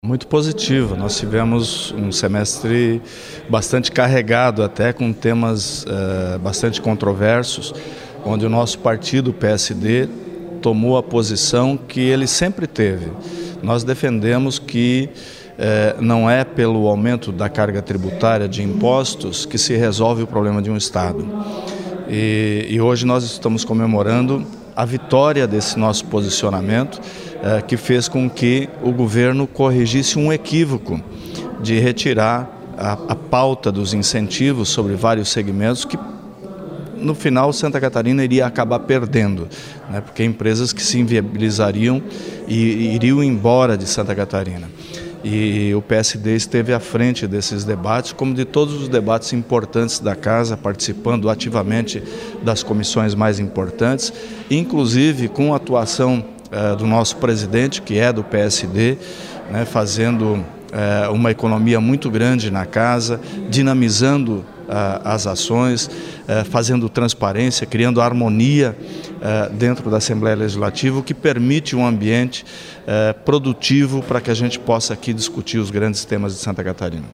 Muito positivo, nós tivemos um semestre bastante carregado, até com temas bastante controversos, onde o nosso partido, o PSD, tomou a posição que ele sempre teve. Nós defendemos que não é pelo aumento da carga tributária de impostos que se resolve o problema de um Estado. E hoje nós estamos comemorando a vitória desse nosso posicionamento, que fez com que o governo corrigisse um equívoco de retirar a pauta dos incentivos sobre vários segmentos que, no final, Santa Catarina iria acabar perdendo, né? Porque empresas que se inviabilizariam e iriam embora de Santa Catarina. E o PSD esteve à frente desses debates, como de todos os debates importantes da Casa, participando ativamente das comissões mais importantes, inclusive com a atuação do nosso presidente, que é do PSD, né, fazendo uma economia muito grande na Casa, dinamizando as ações, fazendo transparência, criando harmonia dentro da Assembleia Legislativa, o que permite um ambiente produtivo para que a gente possa aqui discutir os grandes temas de Santa Catarina.